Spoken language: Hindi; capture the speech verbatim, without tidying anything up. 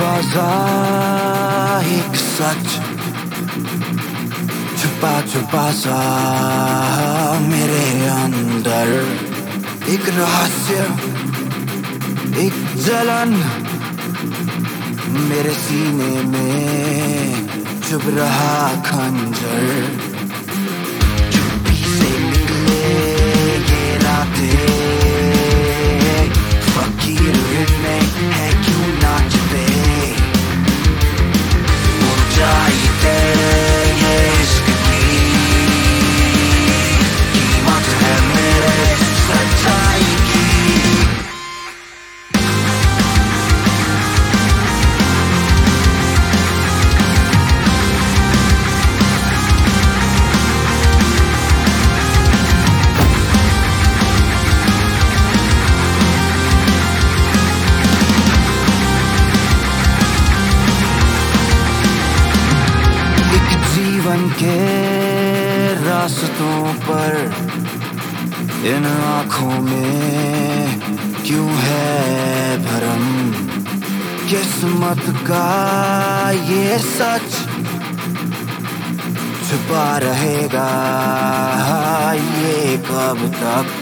दरवाजा एक सच छुपा छुपा सा मेरे अंदर, एक रहस्य, एक जलन मेरे सीने में चुभ रहा खंजर। चुप्पी से निकले ये रातें, फकीर में है क्यों नाचते, ऊंचाई तेरे ये इश्क की कीमत है मेरे सच्चाई की। जीवन के रास्तों पर इन आँखों में क्यों है भरम, किस्मत का ये सच छुपा रहेगा ये कब तक।